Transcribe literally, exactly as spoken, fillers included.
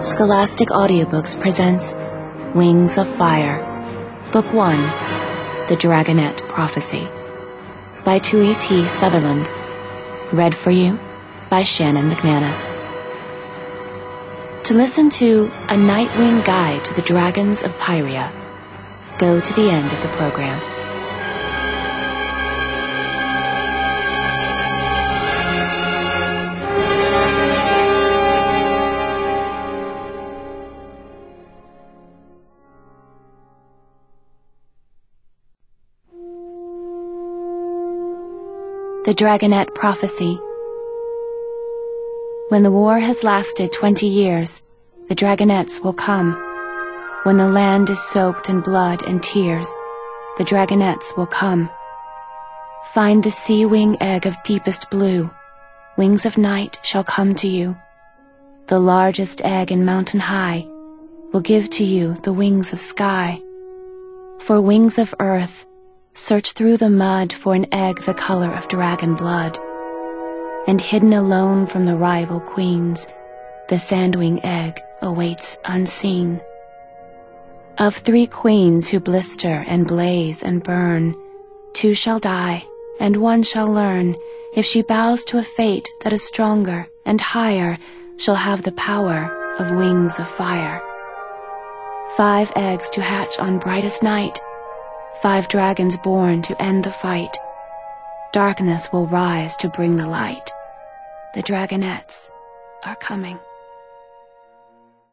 Scholastic Audiobooks presents Wings of Fire, Book one, The Dragonette Prophecy, by Tui T. Sutherland, read for you by Shannon McManus. To listen to A Nightwing Guide to the Dragons of Pyria, go to the end of the program. The Dragonette Prophecy. When the war has lasted twenty years, the dragonettes will come. When the land is soaked in blood and tears, the dragonettes will come. Find the sea wing egg of deepest blue. Wings of night shall come to you. The largest egg in mountain high will give to you the wings of sky. For wings of earth, search through the mud for an egg the color of dragon blood. And hidden alone from the rival queens, the sandwing egg awaits unseen. Of three queens who blister and blaze and burn, two shall die, and one shall learn, if she bows to a fate that is stronger and higher, shall have the power of wings of fire. Five eggs to hatch on brightest night, five dragons born to end the fight. Darkness will rise to bring the light. The dragonettes are coming.